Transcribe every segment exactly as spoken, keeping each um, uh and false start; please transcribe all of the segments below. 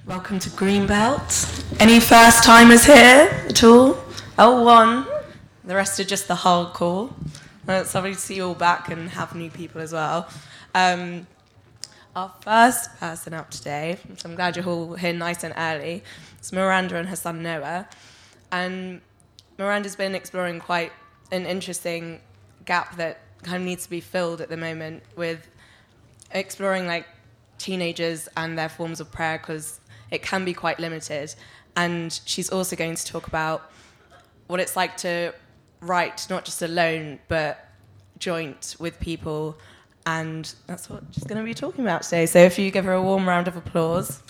Welcome to Greenbelt. Any first timers here at all? Oh, one. The rest are just the hardcore. Uh, it's lovely to see you all back and have new people as well. Um, our first person up today, so I'm glad you're all here nice and early, is Miranda and her son Noah. And Miranda's been exploring quite an interesting gap that kind of needs to be filled at the moment with exploring like teenagers and their forms of prayer, because it can be quite limited. And she's also going to talk about what it's like to write, not just alone, but joint with people. And that's what she's going to be talking about today. So if you give her a warm round of applause.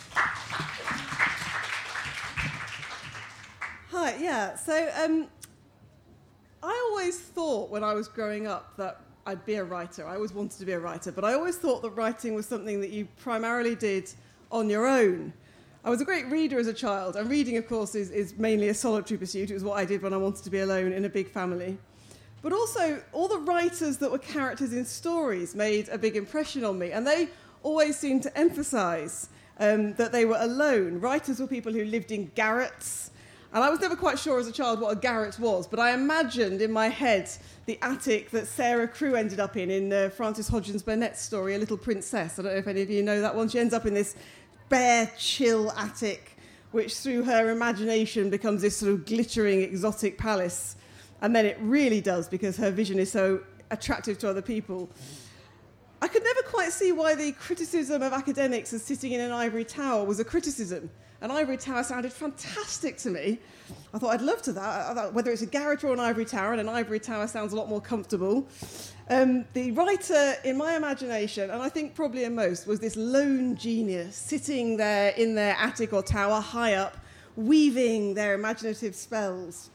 Hi, yeah. So um, I always thought when I was growing up that I'd be a writer. I always wanted to be a writer, but I always thought that writing was something that you primarily did on your own. I was a great reader as a child, and reading, of course, is, is mainly a solitary pursuit. It was what I did when I wanted to be alone in a big family. But also, all the writers that were characters in stories made a big impression on me, and they always seemed to emphasise um, that they were alone. Writers were people who lived in garrets, and I was never quite sure as a child what a garret was, but I imagined in my head the attic that Sarah Crewe ended up in, in uh, Frances Hodgins Burnett's story, A Little Princess. I don't know if any of you know that one. She ends up in this bare, chill attic, which through her imagination becomes this sort of glittering, exotic palace. And then it really does, because her vision is so attractive to other people. I could never quite see why the criticism of academics as sitting in an ivory tower was a criticism. An ivory tower sounded fantastic to me. I thought I'd love to that. I thought whether it's a garret or an ivory tower, and an ivory tower sounds a lot more comfortable. Um, the writer, in my imagination, and I think probably in most, was this lone genius sitting there in their attic or tower high up, weaving their imaginative spells.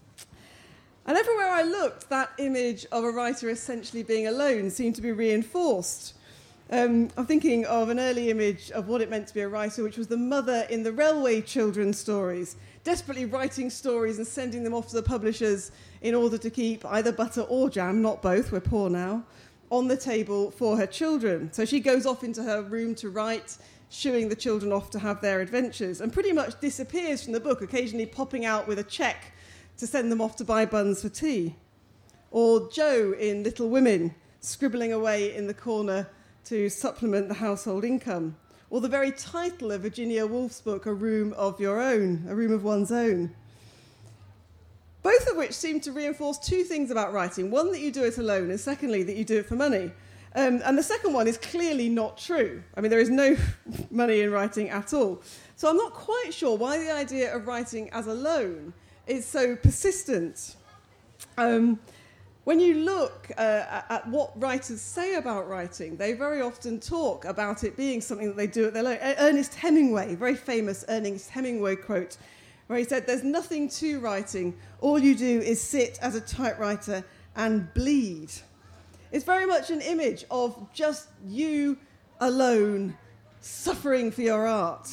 And everywhere I looked, that image of a writer essentially being alone seemed to be reinforced. Um, I'm thinking of an early image of what it meant to be a writer, which was the mother in the railway children's stories, desperately writing stories and sending them off to the publishers in order to keep either butter or jam, not both, we're poor now, on the table for her children. So she goes off into her room to write, shooing the children off to have their adventures, and pretty much disappears from the book, occasionally popping out with a cheque to send them off to buy buns for tea. Or Jo in Little Women, scribbling away in the corner to supplement the household income. Or the very title of Virginia Woolf's book, A Room of Your Own, A Room of One's Own. Both of which seem to reinforce two things about writing. One, that you do it alone, and secondly, that you do it for money. Um, and the second one is clearly not true. I mean, there is no money in writing at all. So I'm not quite sure why the idea of writing as alone is so persistent. Um, when you look uh, at what writers say about writing, they very often talk about it being something that they do at their own. Ernest Hemingway, very famous Ernest Hemingway quote, where he said, "There's nothing to writing. All you do is sit as a typewriter and bleed." It's very much an image of just you alone suffering for your art.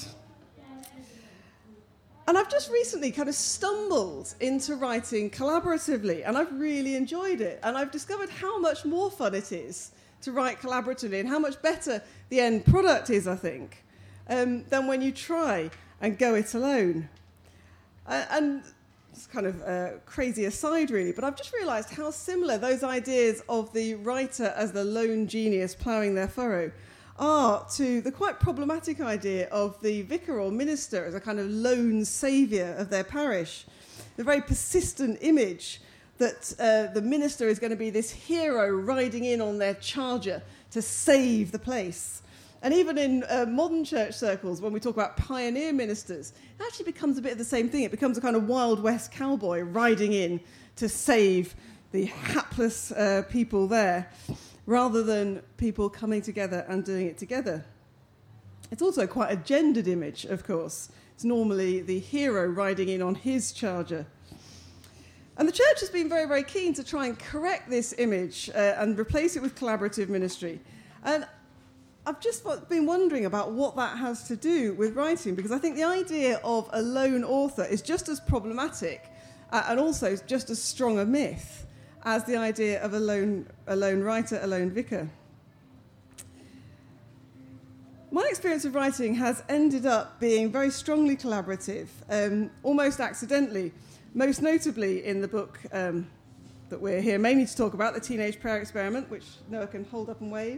And I've just recently kind of stumbled into writing collaboratively, and I've really enjoyed it. And I've discovered how much more fun it is to write collaboratively, and how much better the end product is, I think, um, than when you try and go it alone. Uh, and it's kind of a crazy aside, really, but I've just realised how similar those ideas of the writer as the lone genius ploughing their furrow are to the quite problematic idea of the vicar or minister as a kind of lone saviour of their parish. The very persistent image that uh, the minister is going to be this hero riding in on their charger to save the place. And even in uh, modern church circles, when we talk about pioneer ministers, it actually becomes a bit of the same thing. It becomes a kind of Wild West cowboy riding in to save the hapless uh, people there, rather than people coming together and doing it together. It's also quite a gendered image, of course. It's normally the hero riding in on his charger. And the church has been very, very keen to try and correct this image uh, and replace it with collaborative ministry. And I've just been wondering about what that has to do with writing, because I think the idea of a lone author is just as problematic uh, and also just as strong a myth as the idea of a lone, a lone writer, a lone vicar. My experience of writing has ended up being very strongly collaborative, um, almost accidentally, most notably in the book um, that we're here mainly to talk about, The Teenage Prayer Experiment, which Noah can hold up and wave.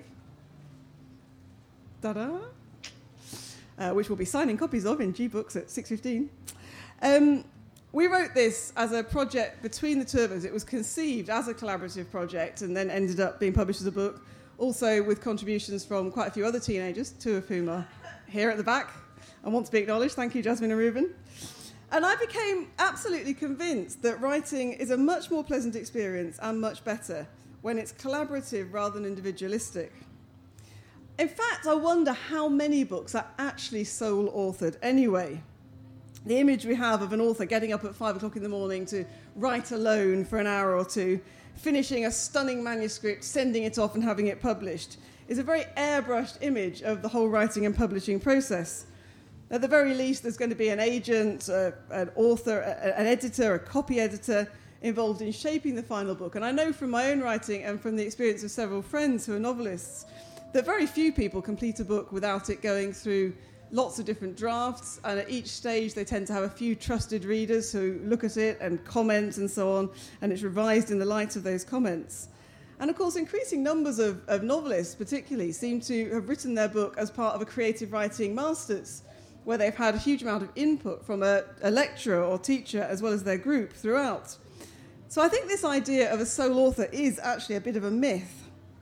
Ta-da! Uh, which we'll be signing copies of in G-Books at six fifteen. Um, we wrote this as a project between the two of us. It was conceived as a collaborative project and then ended up being published as a book, also with contributions from quite a few other teenagers, two of whom are here at the back and want to be acknowledged. Thank you, Jasmine and Reuben. And I became absolutely convinced that writing is a much more pleasant experience and much better when it's collaborative rather than individualistic. In fact, I wonder how many books are actually sole-authored anyway. The image we have of an author getting up at five o'clock in the morning to write alone for an hour or two, finishing a stunning manuscript, sending it off and having it published, is a very airbrushed image of the whole writing and publishing process. At the very least, there's going to be an agent, uh, an author, a, an editor, a copy editor involved in shaping the final book. And I know from my own writing and from the experience of several friends who are novelists that very few people complete a book without it going through lots of different drafts, and at each stage they tend to have a few trusted readers who look at it and comment and so on, and it's revised in the light of those comments. And of course, increasing numbers of, of novelists particularly seem to have written their book as part of a creative writing masters, where they've had a huge amount of input from a, a lecturer or teacher as well as their group throughout. So I think this idea of a sole author is actually a bit of a myth.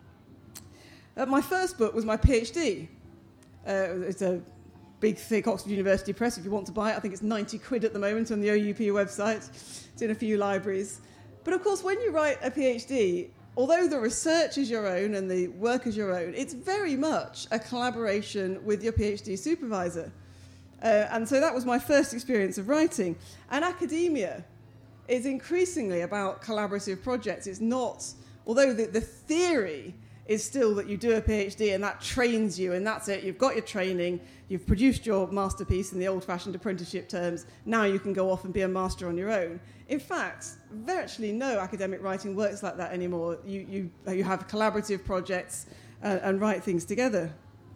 Uh, my first book was my PhD. Uh, it's a big, thick Oxford University Press. If you want to buy it, I think it's ninety quid at the moment on the O U P website. It's in a few libraries. But of course, when you write a PhD, although the research is your own and the work is your own, it's very much a collaboration with your PhD supervisor. Uh, and so that was my first experience of writing. And academia is increasingly about collaborative projects. It's not, although the, the theory is still that you do a PhD and that trains you and that's it, you've got your training, you've produced your masterpiece in the old-fashioned apprenticeship terms, now you can go off and be a master on your own. In fact, virtually no academic writing works like that anymore. You, you, you have collaborative projects uh, and write things together.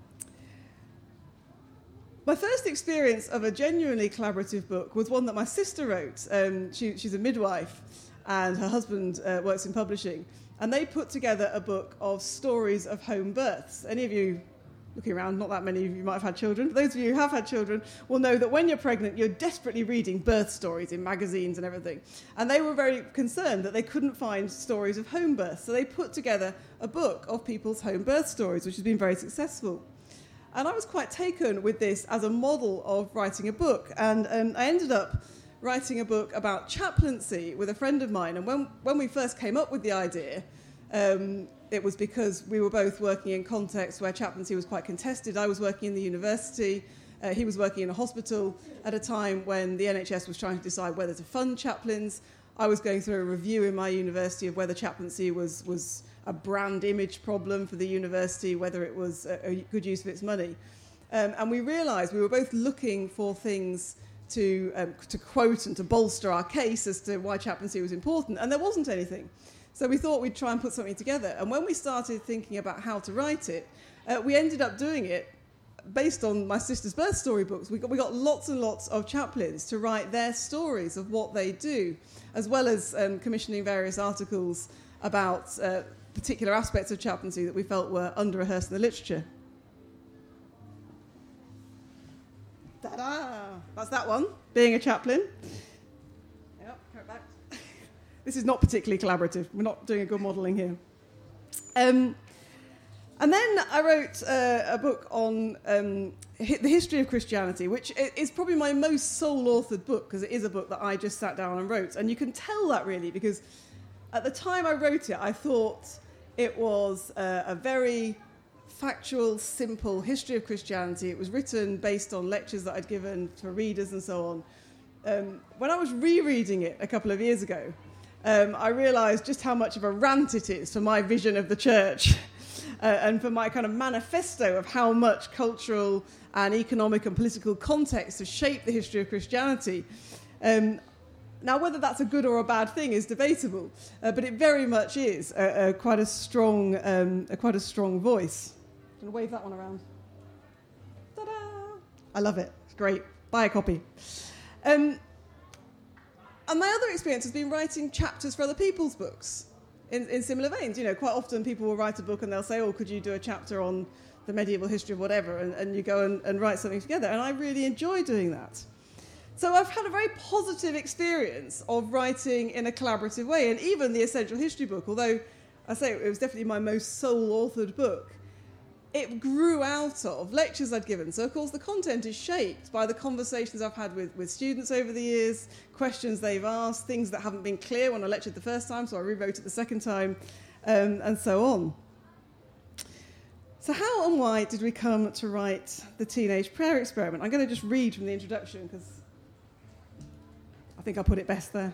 My first experience of a genuinely collaborative book was one that my sister wrote. Um, she, she's a midwife and her husband uh, works in publishing. And they put together a book of stories of home births. Any of you looking around, not that many of you might have had children, but those of you who have had children will know that when you're pregnant, you're desperately reading birth stories in magazines and everything. And they were very concerned that they couldn't find stories of home births. So they put together a book of people's home birth stories, which has been very successful. And I was quite taken with this as a model of writing a book. And, and I ended up writing a book about chaplaincy with a friend of mine. And when, when we first came up with the idea, um, it was because we were both working in contexts where chaplaincy was quite contested. I was working in the university. Uh, he was working in a hospital at a time when the N H S was trying to decide whether to fund chaplains. I was going through a review in my university of whether chaplaincy was, was a brand image problem for the university, whether it was a, a good use of its money. Um, and we realised we were both looking for things to um, to quote and to bolster our case as to why chaplaincy was important, and there wasn't anything. So we thought we'd try and put something together. And when we started thinking about how to write it, uh, we ended up doing it based on my sister's birth story books. We got, we got lots and lots of chaplains to write their stories of what they do, as well as um, commissioning various articles about uh, particular aspects of chaplaincy that we felt were under-rehearsed in the literature. Ta-da! That's that one, being a chaplain. Yep, carry it back. This is not particularly collaborative. We're not doing a good modelling here. Um, and then I wrote uh, a book on um, hi- the history of Christianity, which is probably my most sole-authored book, because it is a book that I just sat down and wrote. And you can tell that, really, because at the time I wrote it, I thought it was uh, a very factual, simple history of Christianity. It was written based on lectures that I'd given for readers and so on. Um, when I was rereading it a couple of years ago, um, I realised just how much of a rant it is for my vision of the church uh, and for my kind of manifesto of how much cultural and economic and political context has shaped the history of Christianity. Um, Now, whether that's a good or a bad thing is debatable, uh, but it very much is a, a quite a strong, um, a quite a strong voice. I'm going to wave that one around. I love it. It's great. Buy a copy. Um, and my other experience has been writing chapters for other people's books in, in similar veins. You know, quite often people will write a book and they'll say, oh, could you do a chapter on the medieval history of whatever? And, and you go and, and write something together. And I really enjoy doing that. So I've had a very positive experience of writing in a collaborative way. And even the Essential History book, although I say it was definitely my most sole-authored book, it grew out of lectures I'd given. So, of course, the content is shaped by the conversations I've had with, with students over the years, questions they've asked, things that haven't been clear when I lectured the first time, so I rewrote it the second time, um, and so on. So how and why did we come to write the Teenage Prayer Experiment? I'm going to just read from the introduction because I think I put it best there.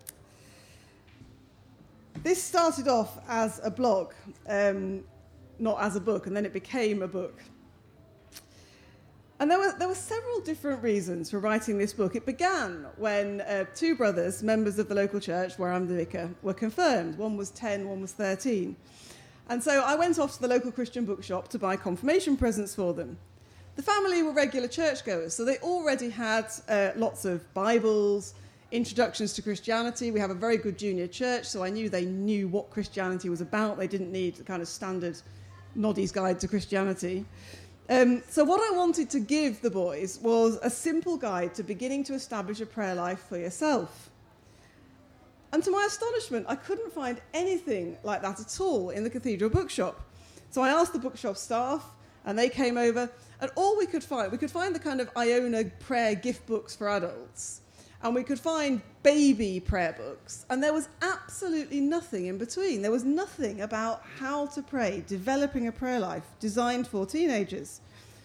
This started off as a blog, um, not as a book, and then it became a book. And there were, there were several different reasons for writing this book. It began when uh, two brothers, members of the local church where I'm the vicar, were confirmed. One was ten, one was thirteen. And so I went off to the local Christian bookshop to buy confirmation presents for them. The family were regular churchgoers, so they already had uh, lots of Bibles, introductions to Christianity. We have a very good junior church, so I knew they knew what Christianity was about. They didn't need the kind of standard Noddy's Guide to Christianity. Um, so what I wanted to give the boys was a simple guide to beginning to establish a prayer life for yourself. And to my astonishment, I couldn't find anything like that at all in the cathedral bookshop. So I asked the bookshop staff, and they came over, and all we could find, we could find the kind of Iona prayer gift books for adults, and we could find baby prayer books, and there was absolutely nothing in between. There was nothing about how to pray, developing a prayer life designed for teenagers.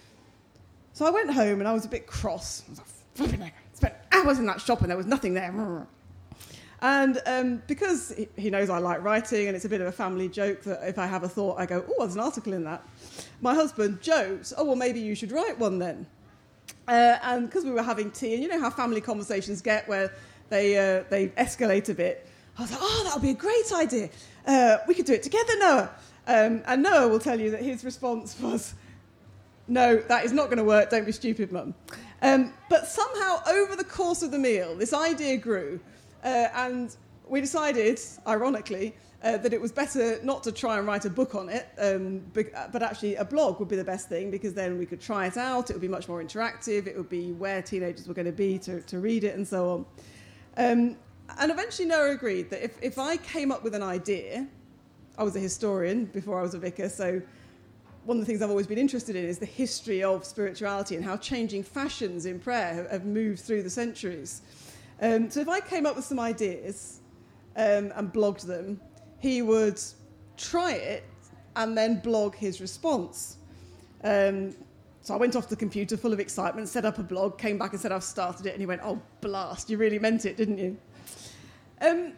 So I went home, and I was a bit cross. I was like, flipping heck, I spent hours in that shop, and there was nothing there. And um, because he knows I like writing, and it's a bit of a family joke that if I have a thought, I go, oh, there's an article in that. My husband jokes, oh, well, maybe you should write one then. Uh, and because we were having tea, and you know how family conversations get where they uh, they escalate a bit, I was like, oh, that would be a great idea. Uh, we could do it together, Noah. Um, and Noah will tell you that his response was, no, that is not going to work. Don't be stupid, Mum. Um, but somehow, over the course of the meal, this idea grew. Uh, and we decided, ironically, uh, that it was better not to try and write a book on it, um, but actually a blog would be the best thing, because then we could try it out. It would be much more interactive. It would be where teenagers were going to be to, to read it and so on. Um, and eventually Noah agreed that if, if I came up with an idea, I was a historian before I was a vicar, so one of the things I've always been interested in is the history of spirituality and how changing fashions in prayer have, have moved through the centuries. Um, so if I came up with some ideas um, and blogged them, he would try it and then blog his response. Um, so I went off the computer full of excitement, set up a blog, came back and said I've started it, and he went, oh, blast, you really meant it, didn't you? Um,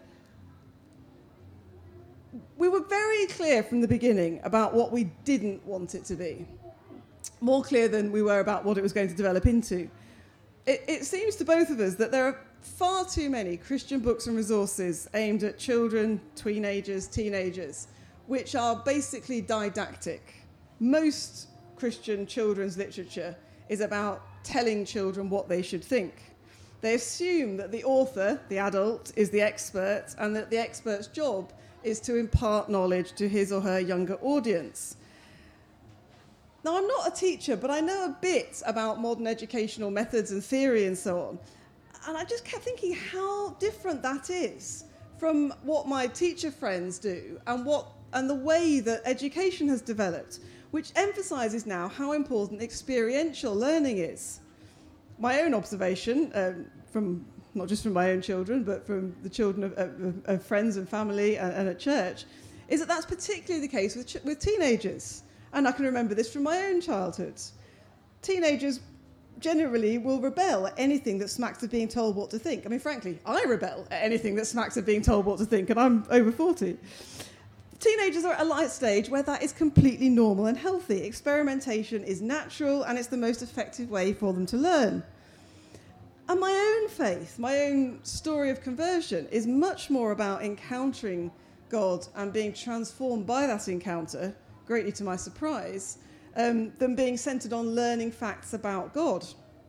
we were very clear from the beginning about what we didn't want it to be, more clear than we were about what it was going to develop into. It, it seems to both of us that there are far too many Christian books and resources aimed at children, teenagers, teenagers, which are basically didactic. Most Christian children's literature is about telling children what they should think. They assume that the author, the adult, is the expert, and that the expert's job is to impart knowledge to his or her younger audience. Now, I'm not a teacher, but I know a bit about modern educational methods and theory and so on. And I just kept thinking how different that is from what my teacher friends do and what and the way that education has developed, which emphasises now how important experiential learning is. My own observation, um, from not just from my own children, but from the children of, of, of friends and family and, and at church, is that that's particularly the case with, ch- with teenagers. And I can remember this from my own childhood. Teenagers generally will rebel at anything that smacks of being told what to think. I mean, frankly, I rebel at anything that smacks of being told what to think, and I'm over forty. Teenagers are at a light stage where that is completely normal and healthy. Experimentation is natural, and it's the most effective way for them to learn. And my own faith, my own story of conversion, is much more about encountering God and being transformed by that encounter, greatly to my surprise, um, than being centred on learning facts about God.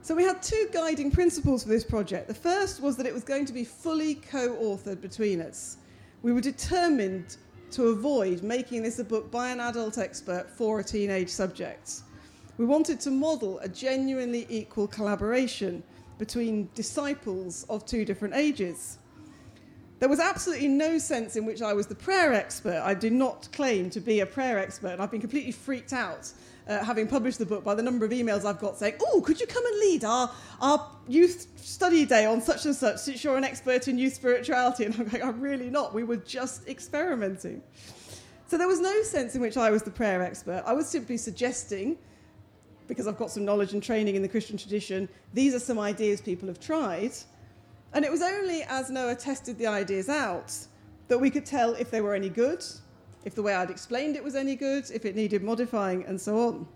So we had two guiding principles for this project. The first was that it was going to be fully co-authored between us. We were determined to avoid making this a book by an adult expert for a teenage subject. We wanted to model a genuinely equal collaboration between disciples of two different ages. There was absolutely no sense in which I was the prayer expert. I do not claim to be a prayer expert, and I've been completely freaked out, uh, having published the book, by the number of emails I've got saying, oh, could you come and lead our, our youth study day on such and such, since you're an expert in youth spirituality? And I'm like, I'm really not. We were just experimenting. So there was no sense in which I was the prayer expert. I was simply suggesting, because I've got some knowledge and training in the Christian tradition, these are some ideas people have tried. And it was only as Noah tested the ideas out that we could tell if they were any good, if the way I'd explained it was any good, if it needed modifying, and so on.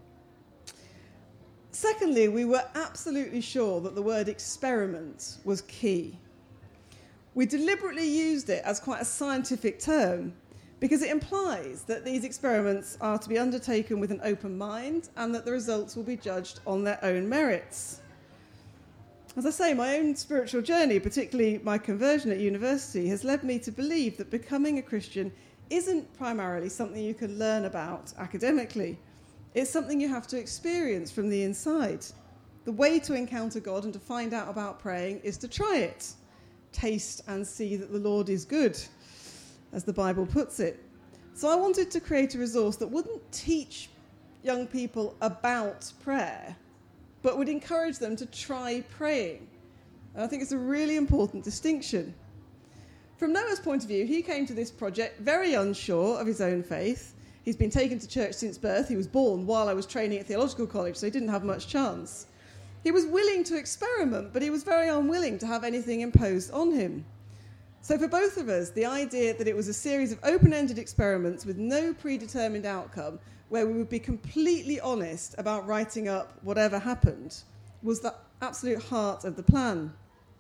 Secondly, we were absolutely sure that the word experiment was key. We deliberately used it as quite a scientific term, because it implies that these experiments are to be undertaken with an open mind and that the results will be judged on their own merits. As I say, my own spiritual journey, particularly my conversion at university, has led me to believe that becoming a Christian isn't primarily something you can learn about academically. It's something you have to experience from the inside. The way to encounter God and to find out about praying is to try it. Taste and see that the Lord is good, as the Bible puts it. So I wanted to create a resource that wouldn't teach young people about prayer, but would encourage them to try praying. And I think it's a really important distinction. From Noah's point of view, he came to this project very unsure of his own faith. He's been taken to church since birth. He was born while I was training at theological college, so he didn't have much chance. He was willing to experiment, but he was very unwilling to have anything imposed on him. So for both of us, the idea that it was a series of open-ended experiments with no predetermined outcome, where we would be completely honest about writing up whatever happened, was the absolute heart of the plan.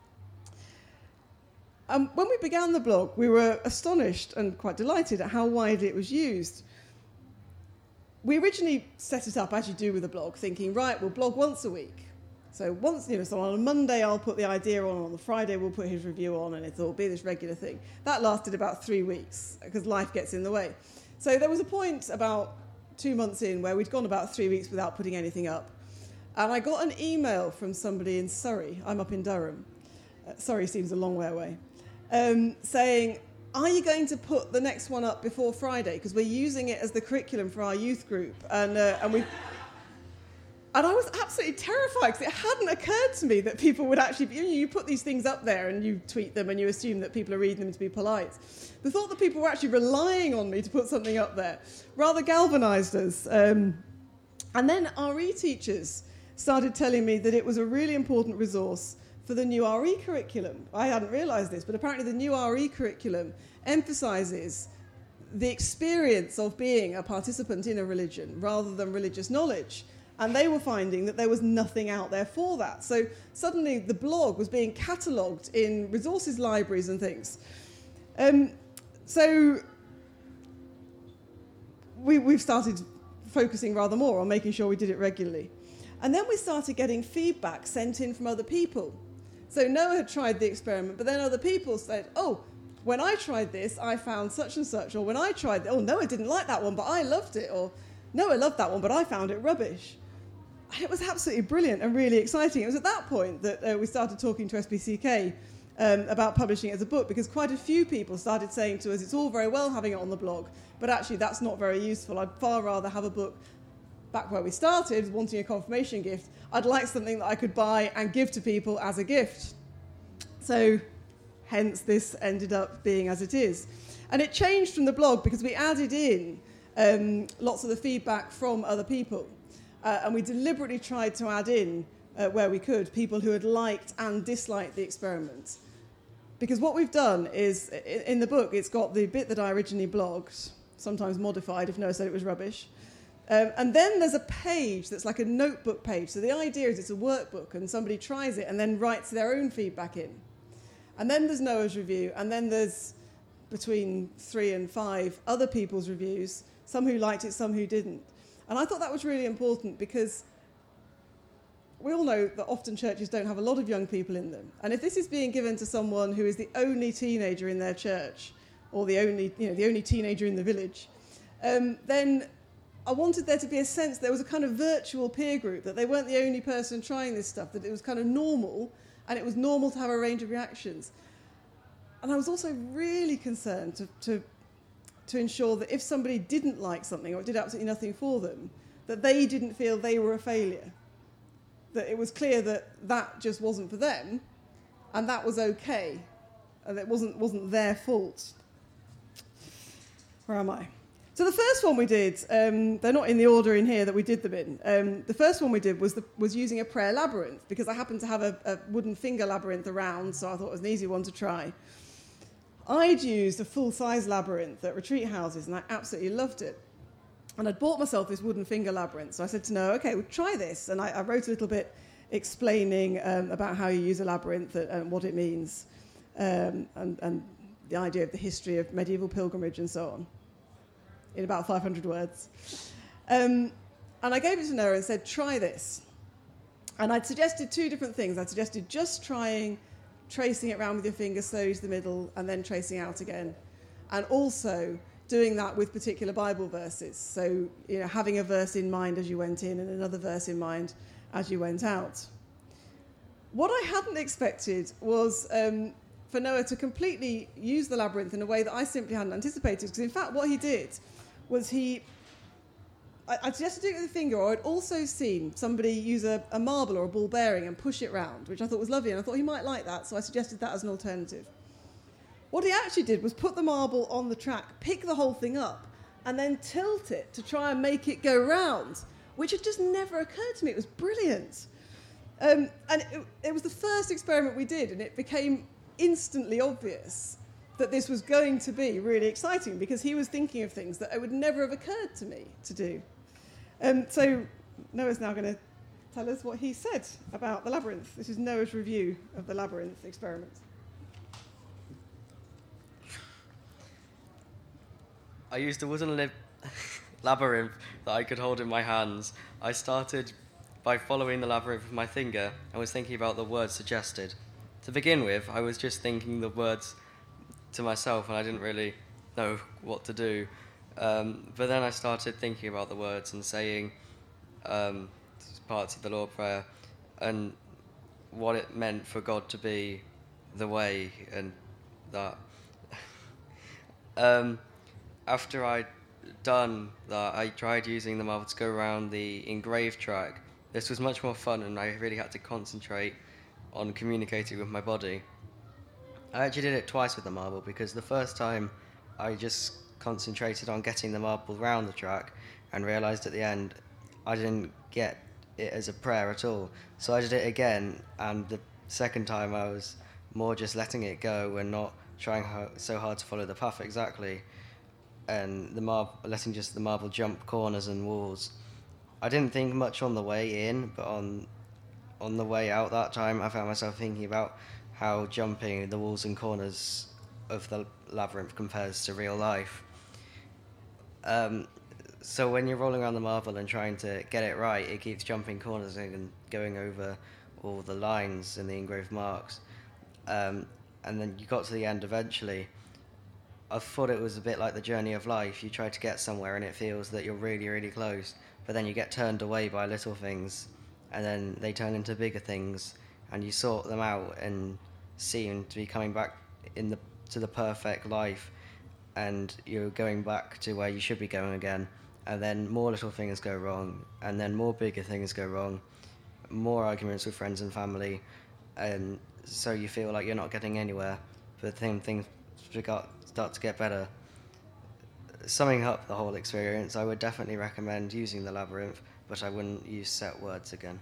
Um, when we began the blog, we were astonished and quite delighted at how widely it was used. We originally set it up, as you do with a blog, thinking, right, we'll blog once a week. So once, you know, so on a Monday I'll put the idea on, on the Friday we'll put his review on, and it'll be this regular thing. That lasted about three weeks because life gets in the way. So there was a point about two months in where we'd gone about three weeks without putting anything up. And I got an email from somebody in Surrey. I'm up in Durham. Uh, Surrey seems a long way away. Um, saying, are you going to put the next one up before Friday? Because we're using it as the curriculum for our youth group. And, uh, and we... And I was absolutely terrified because it hadn't occurred to me that people would actually be, you know, you put these things up there and you tweet them and you assume that people are reading them to be polite. The thought that people were actually relying on me to put something up there rather galvanised us. Um, and then R E teachers started telling me that it was a really important resource for the new R E curriculum. I hadn't realised this, but apparently the new R E curriculum emphasises the experience of being a participant in a religion rather than religious knowledge. And they were finding that there was nothing out there for that. So suddenly the blog was being catalogued in resources libraries and things. Um, so we, we've started focusing rather more on making sure we did it regularly. And then we started getting feedback sent in from other people. So Noah had tried the experiment, but then other people said, oh, when I tried this, I found such and such. Or when I tried, oh, Noah didn't like that one, but I loved it. Or Noah loved that one, but I found it rubbish. And it was absolutely brilliant and really exciting. It was at that point that uh, we started talking to S B C K um, about publishing it as a book, because quite a few people started saying to us, it's all very well having it on the blog, but actually that's not very useful. I'd far rather have a book back where we started, wanting a confirmation gift. I'd like something that I could buy and give to people as a gift. So hence this ended up being as it is. And it changed from the blog because we added in um, lots of the feedback from other people. Uh, and we deliberately tried to add in, uh, where we could, people who had liked and disliked the experiment. Because what we've done is, in, in the book, it's got the bit that I originally blogged, sometimes modified if Noah said it was rubbish. Um, and then there's a page that's like a notebook page. So the idea is it's a workbook and somebody tries it and then writes their own feedback in. And then there's Noah's review, and then there's between three and five other people's reviews, some who liked it, some who didn't. And I thought that was really important because we all know that often churches don't have a lot of young people in them. And if this is being given to someone who is the only teenager in their church, or the only, you know, the only teenager in the village, um, then I wanted there to be a sense there was a kind of virtual peer group, that they weren't the only person trying this stuff, that it was kind of normal, and it was normal to have a range of reactions. And I was also really concerned to, to, to ensure that if somebody didn't like something or did absolutely nothing for them, that they didn't feel they were a failure. That it was clear that that just wasn't for them, and that was okay, and it wasn't wasn't their fault. Where am I? So the first one we did, um, they're not in the order in here that we did them in. Um, the first one we did was the, was using a prayer labyrinth, because I happened to have a, a wooden finger labyrinth around, so I thought it was an easy one to try. I'd used a full-size labyrinth at retreat houses, and I absolutely loved it. And I'd bought myself this wooden finger labyrinth. So I said to Noah, OK, we'll try this. And I, I wrote a little bit explaining um, about how you use a labyrinth and, and what it means, um, and, and the idea of the history of medieval pilgrimage and so on, in about five hundred words. Um, and I gave it to Noah and said, try this. And I'd suggested two different things. I'd suggested just trying, tracing it around with your finger slowly to the middle, and then tracing out again. And also doing that with particular Bible verses. So, you know, having a verse in mind as you went in and another verse in mind as you went out. What I hadn't expected was um, for Noah to completely use the labyrinth in a way that I simply hadn't anticipated. Because in fact, what he did was he, I, I suggested doing it with a finger, or I'd also seen somebody use a, a marble or a ball bearing and push it round, which I thought was lovely, and I thought he might like that, so I suggested that as an alternative. What he actually did was put the marble on the track, pick the whole thing up, and then tilt it to try and make it go round, which had just never occurred to me. It was brilliant. Um, and it, it was the first experiment we did, and it became instantly obvious that this was going to be really exciting, because he was thinking of things that it would never have occurred to me to do. Um, so Noah's now going to tell us what he said about the labyrinth. This is Noah's review of the labyrinth experiment. I used a wooden lib- labyrinth that I could hold in my hands. I started by following the labyrinth with my finger and was thinking about the words suggested. To begin with, I was just thinking the words to myself, and I didn't really know what to do. Um, but then I started thinking about the words and saying um, parts of the Lord's Prayer and what it meant for God to be the way and that. um, After I'd done that, I tried using the marble to go around the engraved track. This was much more fun, and I really had to concentrate on communicating with my body. I actually did it twice with the marble, because the first time I just concentrated on getting the marble round the track and realised at the end I didn't get it as a prayer at all. So I did it again, and the second time I was more just letting it go and not trying ho- so hard to follow the path exactly. And the mar- letting just the marble jump corners and walls. I didn't think much on the way in, but on on the way out that time, I found myself thinking about how jumping the walls and corners of the labyrinth compares to real life. Um, so when you're rolling around the marble and trying to get it right, it keeps jumping corners and going over all the lines and the engraved marks. Um, and then you got to the end eventually. I thought it was a bit like the journey of life. You try to get somewhere and it feels that you're really, really close, but then you get turned away by little things, and then they turn into bigger things, and you sort them out and seem to be coming back in the to the perfect life, and you're going back to where you should be going again, and then more little things go wrong, and then more bigger things go wrong, more arguments with friends and family, and so you feel like you're not getting anywhere, but then things start to get better. Summing up the whole experience, I would definitely recommend using the labyrinth, but I wouldn't use set words again.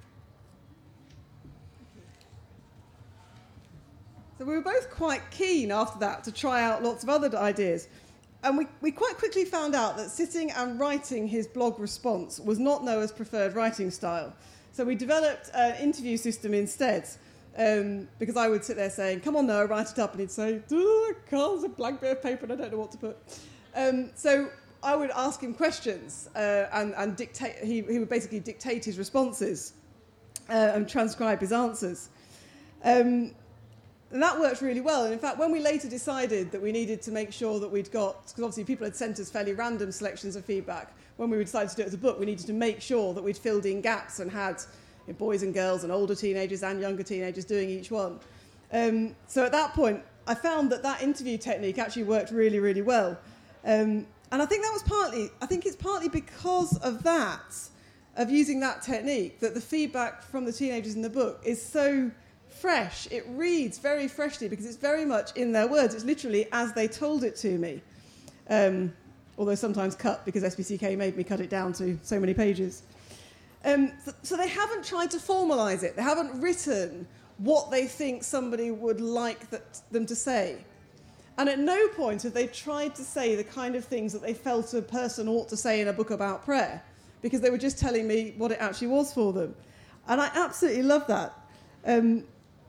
So we were both quite keen after that to try out lots of other ideas. And we, we quite quickly found out that sitting and writing his blog response was not Noah's preferred writing style. So we developed an interview system instead, um, because I would sit there saying, come on Noah, write it up, and he'd say, I can't, there's a blank bit of paper and I don't know what to put. Um, so I would ask him questions, uh, and, and dictate. He, he would basically dictate his responses. uh, and transcribe his answers. Um, and that worked really well. And in fact, when we later decided that we needed to make sure that we'd got, because obviously people had sent us fairly random selections of feedback, when we decided to do it as a book, we needed to make sure that we'd filled in gaps and had you know, boys and girls and older teenagers and younger teenagers doing each one. Um, so at that point, I found that that interview technique actually worked really, really well. Um, and I think that was partly, I think it's partly because of that, of using that technique, that the feedback from the teenagers in the book is so fresh. It reads very freshly because it's very much in their words. It's literally as they told it to me. Um, although sometimes cut because S B C K made me cut it down to so many pages. Um, so, so they haven't tried to formalise it. They haven't written what they think somebody would like that, them to say. And at no point have they tried to say the kind of things that they felt a person ought to say in a book about prayer, because they were just telling me what it actually was for them. And I absolutely love that. Um,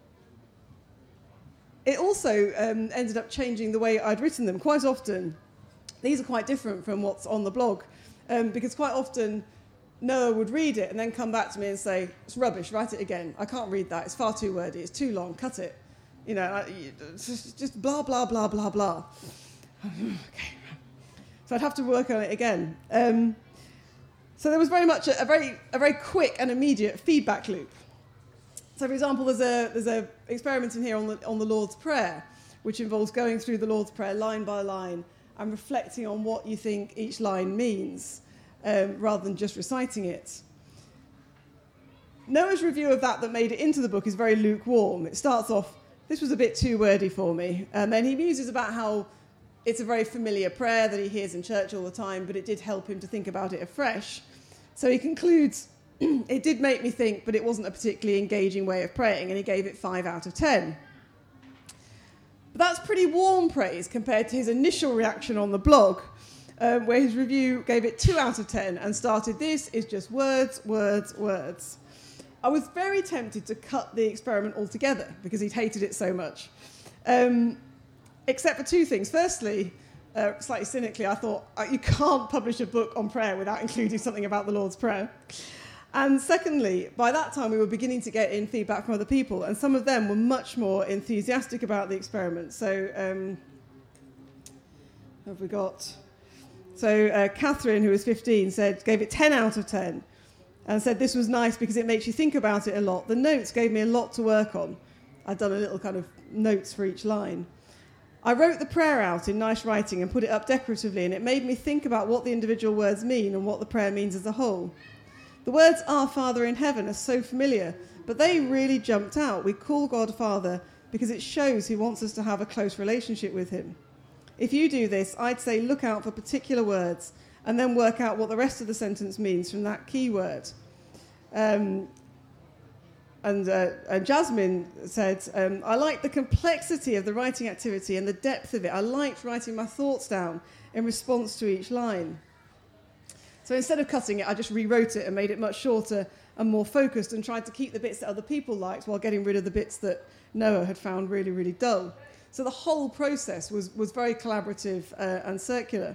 it also um, ended up changing the way I'd written them. Quite often, these are quite different from what's on the blog, um, because quite often Noah would read it and then come back to me and say, it's rubbish, write it again. I can't read that. It's far too wordy. It's too long. Cut it. You know, just blah, blah, blah, blah, blah. Okay. So I'd have to work on it again. Um, so there was very much a, a very a very quick and immediate feedback loop. So, for example, there's a there's a experiment in here on the on the Lord's Prayer, which involves going through the Lord's Prayer line by line and reflecting on what you think each line means, um, rather than just reciting it. Noah's review of that that made it into the book is very lukewarm. It starts off, this was a bit too wordy for me. And then he muses about how it's a very familiar prayer that he hears in church all the time, but it did help him to think about it afresh. So he concludes, it did make me think, but it wasn't a particularly engaging way of praying, and he gave it five out of ten. But that's pretty warm praise compared to his initial reaction on the blog, um, where his review gave it two out of ten and started, this is just words, words, words. I was very tempted to cut the experiment altogether because he'd hated it so much, um, except for two things. Firstly, uh, slightly cynically, I thought, uh, you can't publish a book on prayer without including something about the Lord's Prayer. And secondly, by that time we were beginning to get in feedback from other people, and some of them were much more enthusiastic about the experiment. So, um, have we got? So uh, Catherine, who was fifteen, said gave it ten out of ten, and said this was nice because it makes you think about it a lot. The notes gave me a lot to work on. I'd done a little kind of notes for each line. I wrote the prayer out in nice writing and put it up decoratively, and it made me think about what the individual words mean and what the prayer means as a whole. The words Our Father in Heaven are so familiar, but they really jumped out. We call God Father because it shows he wants us to have a close relationship with him. If you do this, I'd say look out for particular words and then work out what the rest of the sentence means from that key word. Um, and, uh, and Jasmine said, um, I liked the complexity of the writing activity and the depth of it. I liked writing my thoughts down in response to each line. So instead of cutting it, I just rewrote it and made it much shorter and more focused and tried to keep the bits that other people liked while getting rid of the bits that Noah had found really, really dull. So the whole process was, was very collaborative uh, and circular.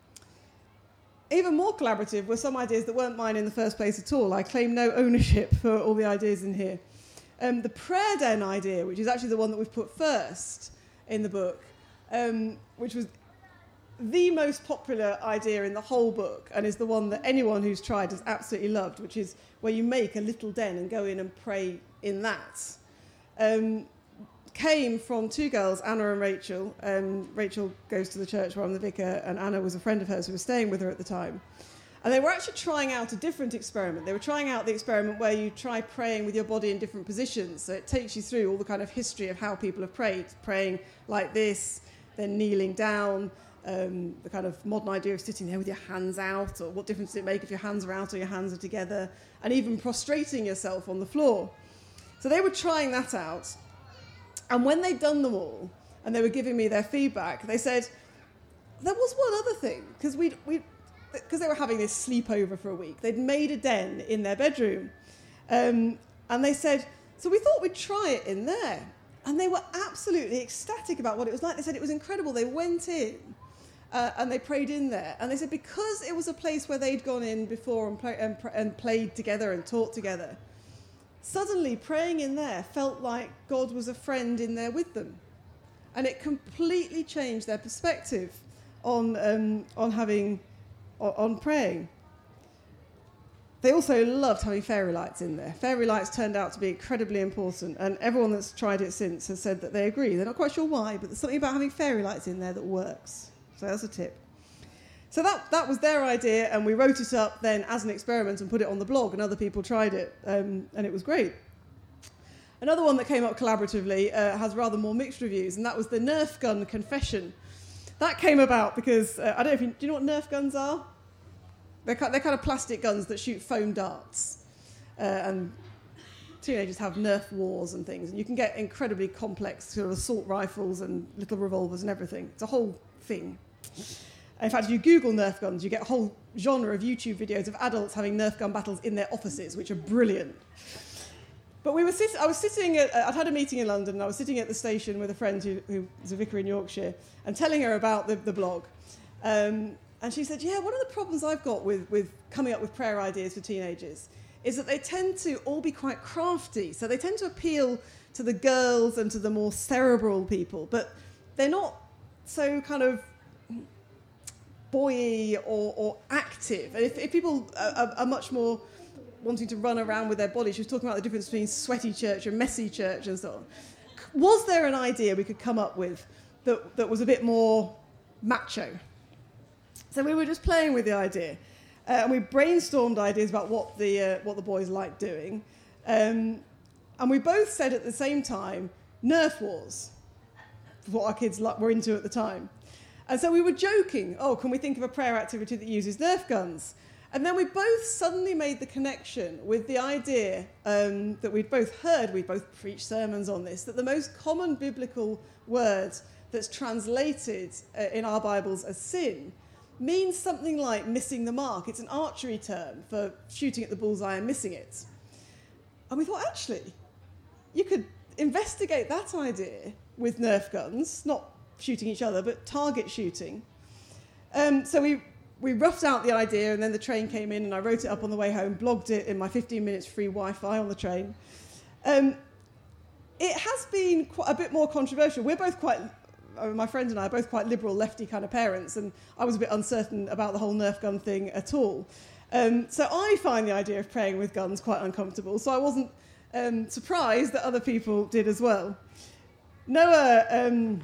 Even more collaborative were some ideas that weren't mine in the first place at all. I claim no ownership for all the ideas in here. Um, the prayer den idea, which is actually the one that we've put first in the book, um, which was the most popular idea in the whole book and is the one that anyone who's tried has absolutely loved, which is where you make a little den and go in and pray in that, um, came from two girls, Anna and Rachel. Um, Rachel goes to the church where I'm the vicar, and Anna was a friend of hers who was staying with her at the time. And they were actually trying out a different experiment. They were trying out the experiment where you try praying with your body in different positions. So it takes you through all the kind of history of how people have prayed, praying like this, then kneeling down, Um, the kind of modern idea of sitting there with your hands out, or what difference does it make if your hands are out or your hands are together, and even prostrating yourself on the floor. So they were trying that out. And when they'd done them all, and they were giving me their feedback, they said, there was one other thing, because we we because they were having this sleepover for a week. They'd made a den in their bedroom. Um, and they said, so we thought we'd try it in there. And they were absolutely ecstatic about what it was like. They said it was incredible. They went in. Uh, and they prayed in there. And they said because it was a place where they'd gone in before and, play, and, and played together and taught together, suddenly praying in there felt like God was a friend in there with them. And it completely changed their perspective on, um, on having, on, on praying. They also loved having fairy lights in there. Fairy lights turned out to be incredibly important, and everyone that's tried it since has said that they agree. They're not quite sure why, but there's something about having fairy lights in there that works. So that's a tip. So that, that was their idea, and we wrote it up then as an experiment and put it on the blog, and other people tried it, um, and it was great. Another one that came up collaboratively uh, has rather more mixed reviews, and that was the Nerf gun confession. That came about because, uh, I don't know if you, do you know what Nerf guns are? They're, they're kind of plastic guns that shoot foam darts. Uh, and teenagers have Nerf wars and things. And you can get incredibly complex sort of assault rifles and little revolvers and everything. It's a whole thing. In fact, if you Google Nerf guns, you get a whole genre of YouTube videos of adults having Nerf gun battles in their offices, which are brilliant. But we were sit- I was sitting at, I'd had a meeting in London, and I was sitting at the station with a friend who, who was a vicar in Yorkshire, and telling her about the, the blog. Um, And she said, yeah, one of the problems I've got with, with coming up with prayer ideas for teenagers is that they tend to all be quite crafty. So they tend to appeal to the girls and to the more cerebral people, but they're not so kind of boy or, or active. And if, if people are, are much more wanting to run around with their bodies, she was talking about the difference between sweaty church and messy church and so on. Was there an idea we could come up with that, that was a bit more macho? So we were just playing with the idea, uh, and we brainstormed ideas about what the uh, what the boys liked doing, um, and we both said at the same time, Nerf wars, what our kids were into at the time. And so we were joking, oh, can we think of a prayer activity that uses Nerf guns? And then we both suddenly made the connection with the idea um, that we'd both heard, we'd both preached sermons on this, that the most common biblical word that's translated uh, in our Bibles as sin means something like missing the mark. It's an archery term for shooting at the bullseye and missing it. And we thought, actually, you could investigate that idea with Nerf guns, not shooting each other, but target shooting. Um, so we, we roughed out the idea, and then the train came in, and I wrote it up on the way home, blogged it in my fifteen minutes free Wi-Fi on the train. Um, it has been quite a bit more controversial. We're both quite... My friend and I are both quite liberal, lefty kind of parents, and I was a bit uncertain about the whole Nerf gun thing at all. Um, so I find the idea of praying with guns quite uncomfortable, so I wasn't um, surprised that other people did as well. Noah, um,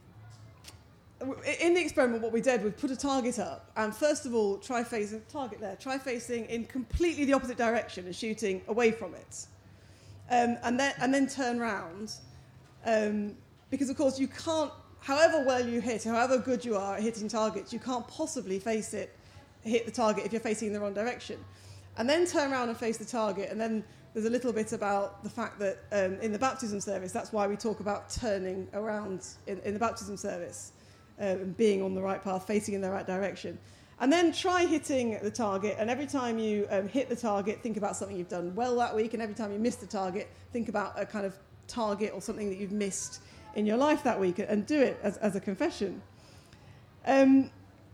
in the experiment, what we did was put a target up, and first of all, try facing, target there, try facing in completely the opposite direction and shooting away from it. Um, and, then, and then turn round, um, because of course you can't, however well you hit, however good you are at hitting targets, you can't possibly face it, hit the target if you're facing in the wrong direction. And then turn around and face the target. And then there's a little bit about the fact that um, in the baptism service, that's why we talk about turning around in, in the baptism service uh, and being on the right path, facing in the right direction. And then try hitting the target. And every time you um, hit the target, think about something you've done well that week. And every time you miss the target, think about a kind of target or something that you've missed in your life that week, and do it as, as a confession. Um,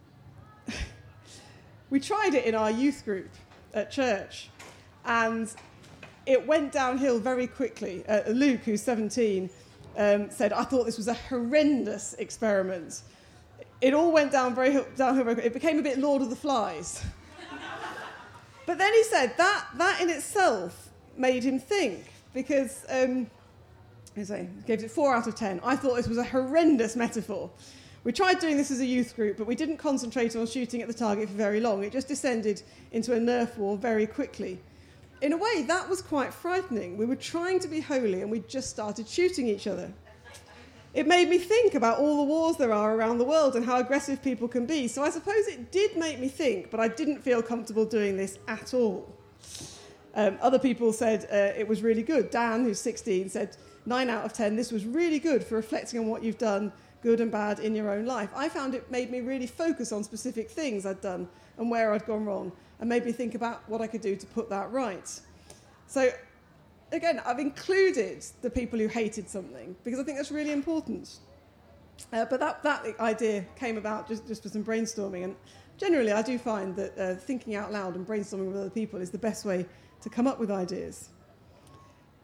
we tried it in our youth group at church, and it went downhill very quickly. Uh, Luke, who's seventeen, um, said, I thought this was a horrendous experiment. It all went down very downhill very quickly. It became a bit Lord of the Flies. But then he said that that in itself made him think, because... Um, He gave it four out of ten. I thought this was a horrendous metaphor. We tried doing this as a youth group, but we didn't concentrate on shooting at the target for very long. It just descended into a Nerf war very quickly. In a way, that was quite frightening. We were trying to be holy, and we just started shooting each other. It made me think about all the wars there are around the world and how aggressive people can be. So I suppose it did make me think, but I didn't feel comfortable doing this at all. Um, other people said uh, it was really good. Dan, who's sixteen, said... Nine out of ten, this was really good for reflecting on what you've done, good and bad, in your own life. I found it made me really focus on specific things I'd done and where I'd gone wrong, and made me think about what I could do to put that right. So, again, I've included the people who hated something, because I think that's really important. Uh, but that, that idea came about just, just for some brainstorming, and generally I do find that uh, thinking out loud and brainstorming with other people is the best way to come up with ideas.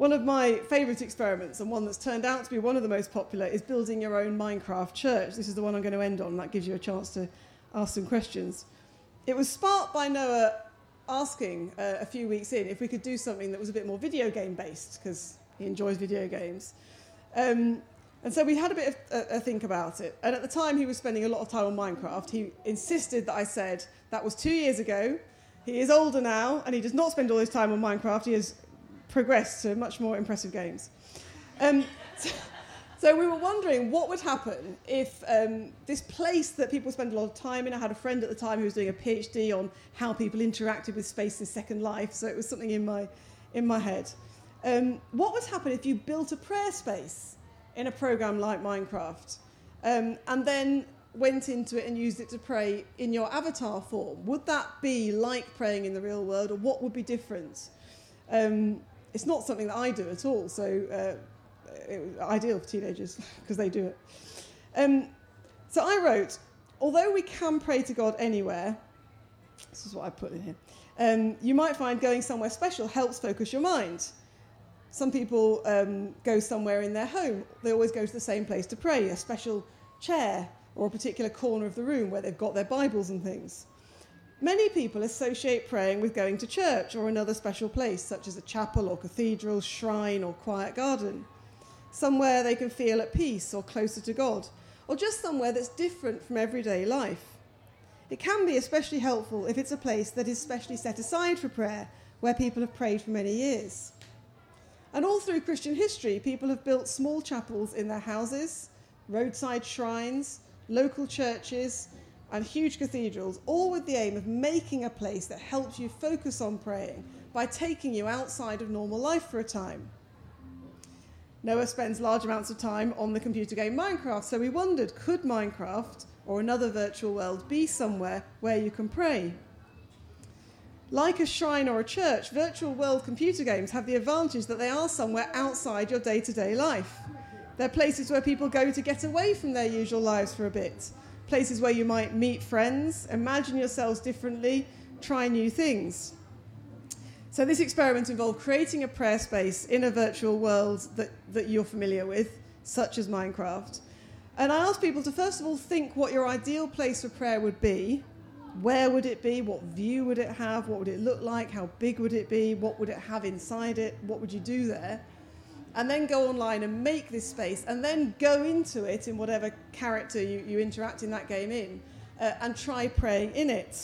One of my favourite experiments, and one that's turned out to be one of the most popular, is building your own Minecraft church. This is the one I'm going to end on. That gives you a chance to ask some questions. It was sparked by Noah asking uh, a few weeks in if we could do something that was a bit more video game based, because he enjoys video games. Um, and so we had a bit of a, a think about it. And at the time, he was spending a lot of time on Minecraft. He insisted that I said that was two years ago. He is older now, and he does not spend all his time on Minecraft. He has progressed to much more impressive games. Um, so, so we were wondering what would happen if um, this place that people spend a lot of time in, I had a friend at the time who was doing a PhD on how people interacted with space in Second Life, so it was something in my, in my head. Um, what would happen if you built a prayer space in a program like Minecraft, um, and then went into it and used it to pray in your avatar form? Would that be like praying in the real world, or what would be different? Um, It's not something that I do at all, so uh, it was ideal for teenagers because they do it. Um, so I wrote, although we can pray to God anywhere, this is what I put in here, um, you might find going somewhere special helps focus your mind. Some people um, go somewhere in their home. They always go to the same place to pray, a special chair or a particular corner of the room where they've got their Bibles and things. Many people associate praying with going to church or another special place, such as a chapel or cathedral, shrine or quiet garden, somewhere they can feel at peace or closer to God, or just somewhere that's different from everyday life. It can be especially helpful if it's a place that is specially set aside for prayer, where people have prayed for many years. And all through Christian history, people have built small chapels in their houses, roadside shrines, local churches, and huge cathedrals, all with the aim of making a place that helps you focus on praying by taking you outside of normal life for a time. Noah spends large amounts of time on the computer game Minecraft, so we wondered, could Minecraft or another virtual world be somewhere where you can pray? Like a shrine or a church, virtual world computer games have the advantage that they are somewhere outside your day-to-day life. They're places where people go to get away from their usual lives for a bit, places where you might meet friends, imagine yourselves differently, try new things. So this experiment involved creating a prayer space in a virtual world that, that you're familiar with, such as Minecraft. And I asked people to first of all think what your ideal place for prayer would be. Where would it be? What view would it have? What would it look like? How big would it be? What would it have inside it? What would you do there? And then go online and make this space, and then go into it in whatever character you, you interact in that game in, uh, and try praying in it.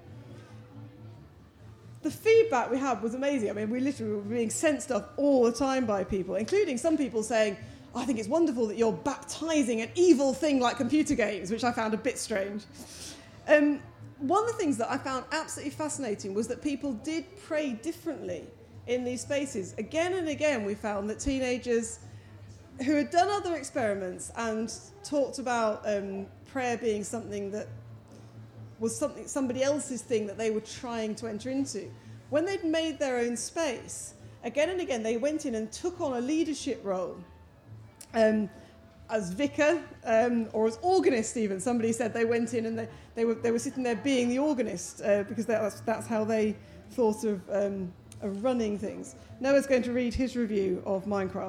The feedback we had was amazing. I mean, we literally were being sent stuff all the time by people, including some people saying, oh, I think it's wonderful that you're baptizing an evil thing like computer games, which I found a bit strange. Um, one of the things that I found absolutely fascinating was that people did pray differently in these spaces. Again and again, we found that teenagers who had done other experiments and talked about um, prayer being something that was something somebody else's thing that they were trying to enter into, when they'd made their own space, again and again, they went in and took on a leadership role. Um, as vicar, um, or as organist even. Somebody said they went in and they, they, were, they were sitting there being the organist, uh, because that's, that's how they thought of... Um, of running things. Noah's going to read his review of Minecraft.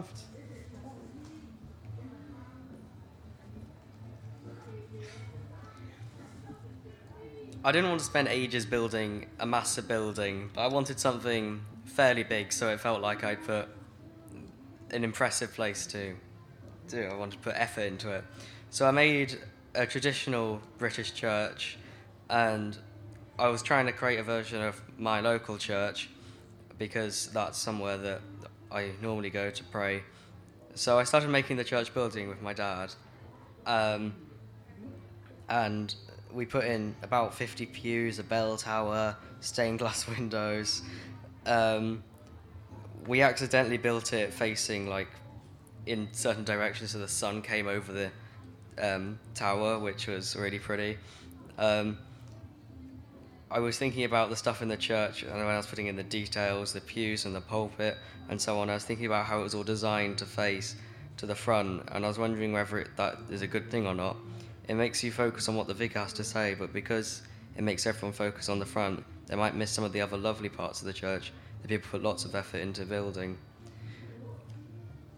I didn't want to spend ages building a massive building, but I wanted something fairly big, so it felt like I'd put an impressive place to do. I wanted to put effort into it. So I made a traditional British church, and I was trying to create a version of my local church, because that's somewhere that I normally go to pray. So I started making the church building with my dad, um, and we put in about fifty pews, a bell tower, stained glass windows. Um, we accidentally built it facing like in certain directions, so the sun came over the um, tower, which was really pretty. Um, I was thinking about the stuff in the church, and when I was putting in the details, the pews and the pulpit and so on, I was thinking about how it was all designed to face to the front, and I was wondering whether it, that is a good thing or not. It makes you focus on what the vicar has to say, but because it makes everyone focus on the front, they might miss some of the other lovely parts of the church that people put lots of effort into building.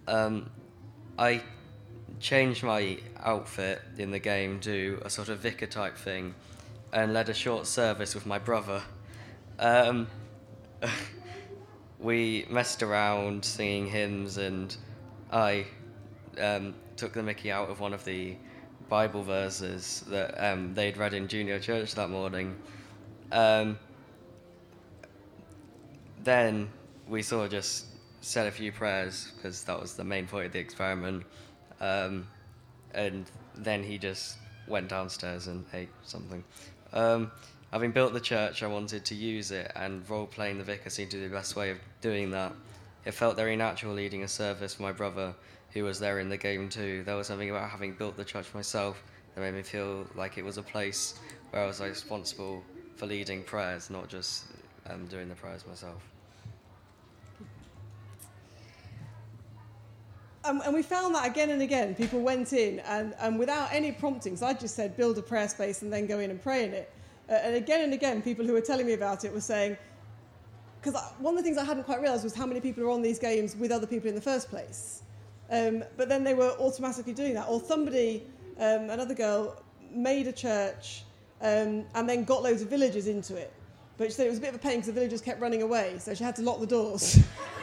Um, I changed my outfit in the game to a sort of vicar type thing and led a short service with my brother. Um, we messed around singing hymns, and I um, took the mickey out of one of the Bible verses that um, they'd read in junior church that morning. Um, then we sort of just said a few prayers, because that was the main point of the experiment. Um, and then he just went downstairs and ate something. Um, having built the church, I wanted to use it, and role-playing the vicar seemed to be the best way of doing that. It felt very natural leading a service for my brother, who was there in the game too. There was something about having built the church myself that made me feel like it was a place where I was responsible for leading prayers, not just um, doing the prayers myself. Um, and we found that again and again. People went in and, and without any promptings, I just said build a prayer space and then go in and pray in it. Uh, and again and again, people who were telling me about it were saying, because one of the things I hadn't quite realised was how many people are on these games with other people in the first place. Um, but then they were automatically doing that. Or somebody, um, another girl, made a church um, and then got loads of villagers into it. But she said it was a bit of a pain because the villagers kept running away, so she had to lock the doors.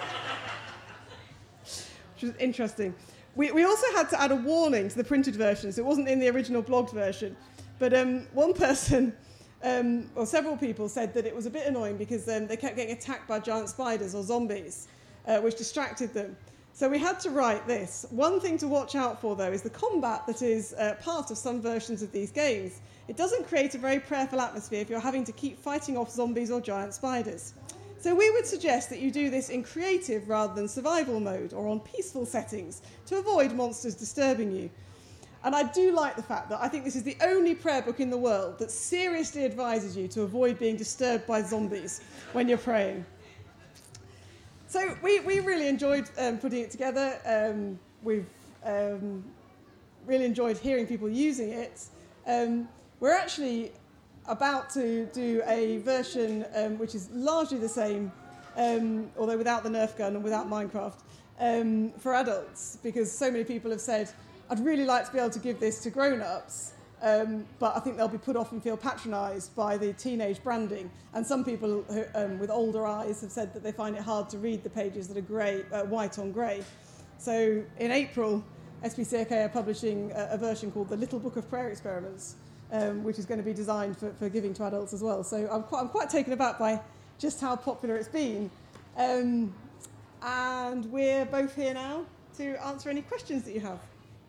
Which was interesting. We, we also had to add a warning to the printed version, so it wasn't in the original blogged version. But um, one person, um, or several people, said that it was a bit annoying because um, they kept getting attacked by giant spiders or zombies, uh, which distracted them. So we had to write this. One thing to watch out for, though, is the combat that is uh, part of some versions of these games. It doesn't create a very prayerful atmosphere if you're having to keep fighting off zombies or giant spiders. So we would suggest that you do this in creative rather than survival mode or on peaceful settings to avoid monsters disturbing you. And I do like the fact that I think this is the only prayer book in the world that seriously advises you to avoid being disturbed by zombies when you're praying. So we, we really enjoyed um, putting it together. Um, we've um, really enjoyed hearing people using it. Um, we're actually about to do a version um, which is largely the same, um, although without the Nerf gun and without Minecraft, um, for adults, because so many people have said, I'd really like to be able to give this to grown-ups, um, but I think they'll be put off and feel patronised by the teenage branding. And some people who, um, with older eyes have said that they find it hard to read the pages that are grey, uh, white on grey. So in April, S P C A K are publishing a, a version called The Little Book of Prayer Experiments, Um, which is going to be designed for, for giving to adults as well. So I'm quite, I'm quite taken aback by just how popular it's been. Um, and we're both here now to answer any questions that you have.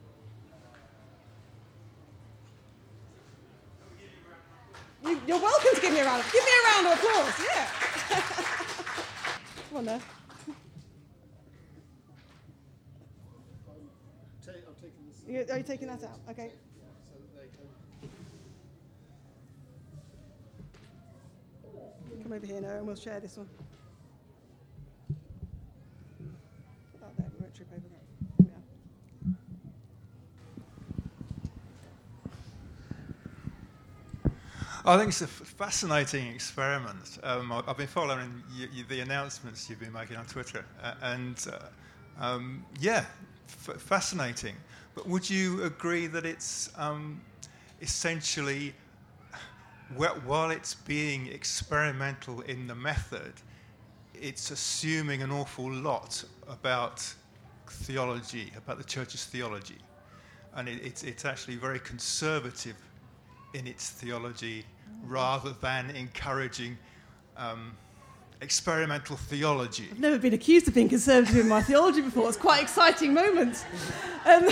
You, you're welcome to give me a round of Give me a round of applause, yeah. Come on now. You, are you taking that out? Okay. Come over here now and we'll share this one. Put that there, we won't trip over that. There we are. I think it's a f- fascinating experiment. Um, I- I've been following y- y- the announcements you've been making on Twitter, uh, and uh, um, yeah, f- fascinating. But would you agree that it's um, essentially, while it's being experimental in the method, it's assuming an awful lot about theology, about the church's theology. And it, it's, it's actually very conservative in its theology rather than encouraging um, experimental theology. I've never been accused of being conservative in my theology before. It's quite an exciting moment. Um,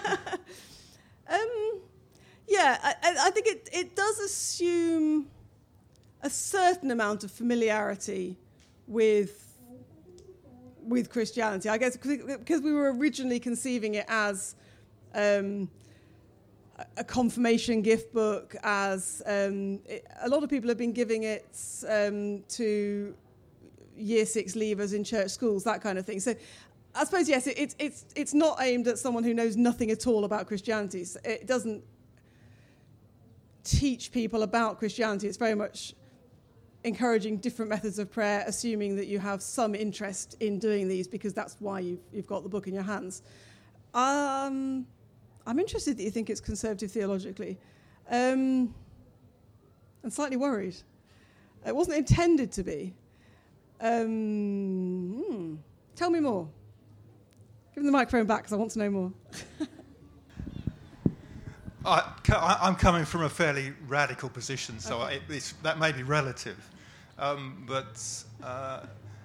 um, Yeah, I, I think it, it does assume a certain amount of familiarity with with Christianity. I guess because we were originally conceiving it as um, a confirmation gift book, as um, it, a lot of people have been giving it um, to year six leavers in church schools, that kind of thing. So I suppose, yes, it, it's it's it's not aimed at someone who knows nothing at all about Christianity. It doesn't teach people about Christianity. It's very much encouraging different methods of prayer, assuming that you have some interest in doing these because that's why you've, you've got the book in your hands. Um, I'm interested that you think it's conservative theologically. Um, I'm slightly worried. It wasn't intended to be. Um, hmm. Tell me more. Give me the microphone back because I want to know more. I, I'm coming from a fairly radical position, so Okay. I, it's, that may be relative. Um, but uh,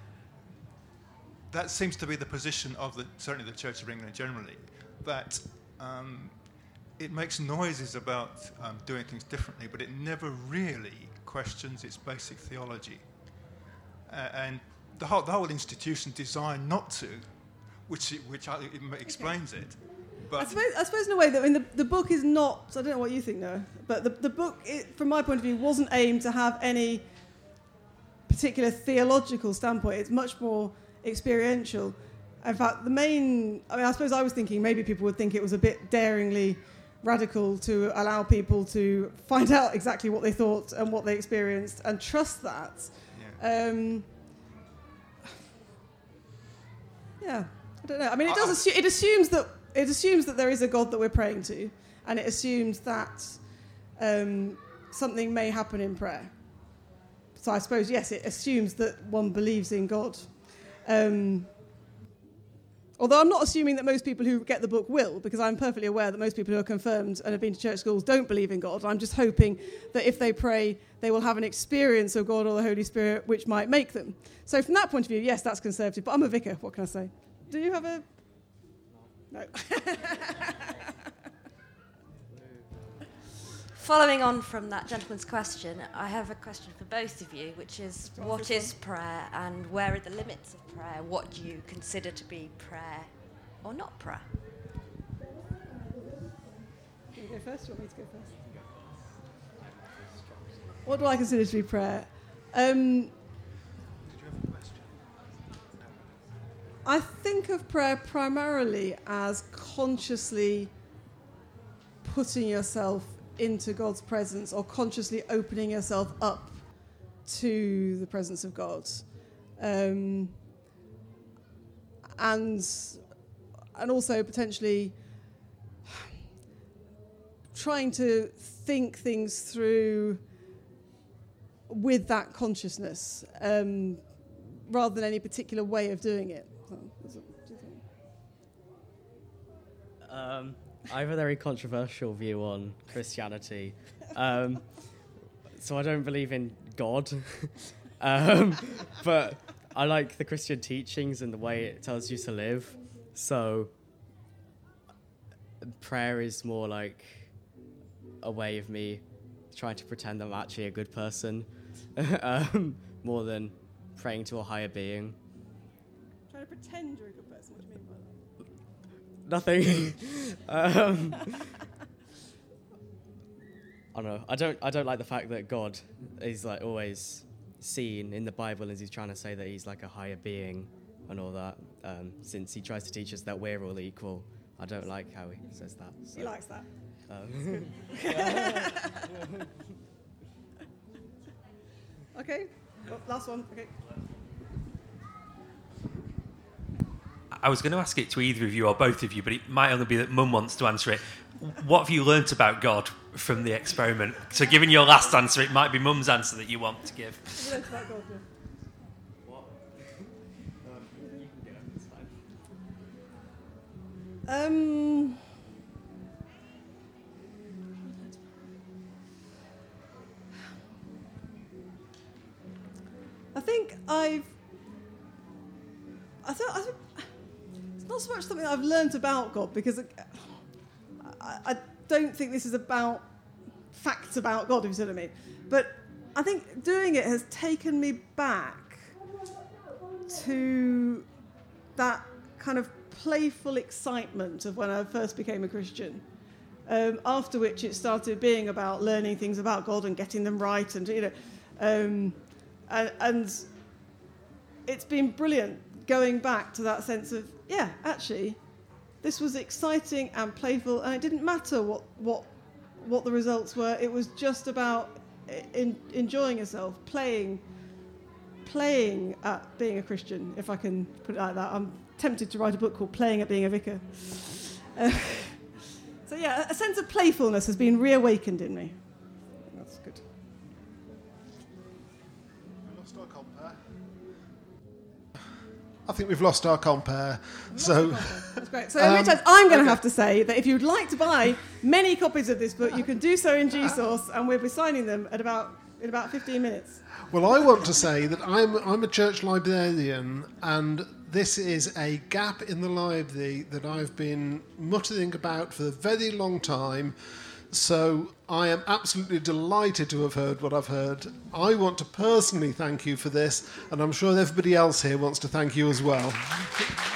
that seems to be the position of the, certainly the Church of England generally, that um, it makes noises about um, doing things differently, but it never really questions its basic theology. Uh, and the whole, the whole institution designed not to, which, it, which I, it explains it. But I suppose, I suppose in a way that I mean the, the book is not. I don't know what you think, Noah, but the the book, it, from my point of view, wasn't aimed to have any particular theological standpoint. It's much more experiential. In fact, the main. I mean, I suppose I was thinking maybe people would think it was a bit daringly radical to allow people to find out exactly what they thought and what they experienced and trust that. yeah. Um, yeah, I don't know. I mean, it does. Assu- it assumes that. It assumes that there is a God that we're praying to, and it assumes that um, something may happen in prayer. So I suppose, yes, it assumes that one believes in God. Um, although I'm not assuming that most people who get the book will, because I'm perfectly aware that most people who are confirmed and have been to church schools don't believe in God. I'm just hoping that if they pray, they will have an experience of God or the Holy Spirit which might make them. So from that point of view, yes, that's conservative, but I'm a vicar. What can I say? Do you have a... No. Following on from that gentleman's question, I have a question for both of you, which is, what is prayer and where are the limits of prayer? What do you consider to be prayer or not prayer? Do you go first? Do you want me to go first? What do I consider to be prayer? Um, I think of prayer primarily as consciously putting yourself into God's presence or consciously opening yourself up to the presence of God. Um, and, and also potentially trying to think things through with that consciousness um, rather than any particular way of doing it. Um, I have a very controversial view on Christianity. Um, so I don't believe in God. um, but I like the Christian teachings and the way it tells you to live. So prayer is more like a way of me trying to pretend I'm actually a good person, um, more than praying to a higher being. Trying to pretend you're a good person. What do you mean by that? Nothing. um, I don't know. I don't. I don't like the fact that God is like always seen in the Bible as he's trying to say that he's like a higher being and all that. Um, since he tries to teach us that we're all equal, I don't like how he says that. So, He likes that. Um, Okay. Well, last one. Okay. I was going to ask it to either of you or both of you, but it might only be that Mum wants to answer it. What have you learnt about God from the experiment? So given your last answer, it might be Mum's answer that you want to give. What have you learnt about God, yeah? what? Um, you can go. It's fine. Um, I think I've. I thought. I think it's not so much something I've learnt about God because I, I don't think this is about facts about God, if you see what I mean. But I think doing it has taken me back to that kind of playful excitement of when I first became a Christian. Um, after which it started being about learning things about God and getting them right, and you know, um, and, and it's been brilliant going back to that sense of yeah, actually, this was exciting and playful, and it didn't matter what what what the results were. It was just about in, enjoying yourself, playing, playing at being a Christian, if I can put it like that. I'm tempted to write a book called Playing at Being a Vicar. Uh, so yeah, a sense of playfulness has been reawakened in me. That's good. We lost our compare. I think we've lost our compare. So that's great. So um, Richard, I'm going to okay. have to say that if you'd like to buy many copies of this book, you can do so in G-Source, and we'll be signing them at about in about fifteen minutes. Well, I want to say that I'm I'm a church librarian, and this is a gap in the library that I've been muttering about for a very long time. So I am absolutely delighted to have heard what I've heard. I want to personally thank you for this, and I'm sure everybody else here wants to thank you as well.